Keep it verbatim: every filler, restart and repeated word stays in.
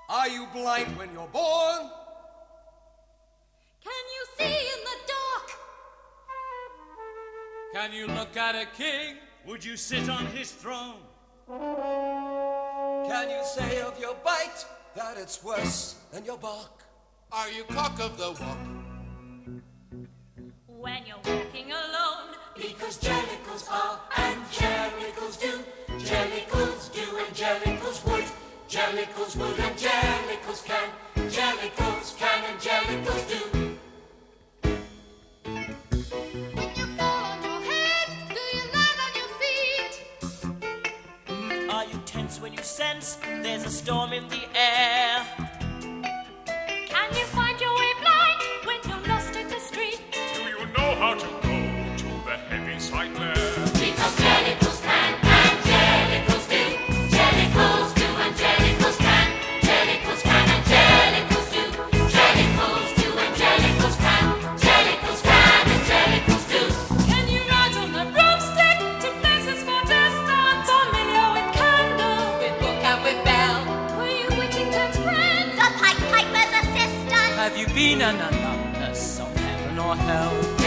Are you blind when you're born? Can you see in the dark? Can you look at a king? Would you sit on his throne? Can you say of your bite that it's worse than your bark? Are you cock of the walk? When you're walking alone, because jellicles are and jellicles do, jellicles do and jellicles would, jellicles would and jellicles can, jellicles can and jellicles do. When you fall on your head, do you land on your feet? Are you tense when you sense there's a storm in the air? can you find your way blind when you're lost in the street? Do you know how to go to the heavy side there? Because jellicles can and jellicles do, jellicles do and jellicles can, jellicles can and jellicles do, jellicles do and jellicles can, jellicles can and jellicles do. Can you ride on the broomstick to places far distant? Familiar with candle, With book and with bell, were you Whittington's friend? The Pied Piper's assistant. Have you been an alumnus of heaven or hell?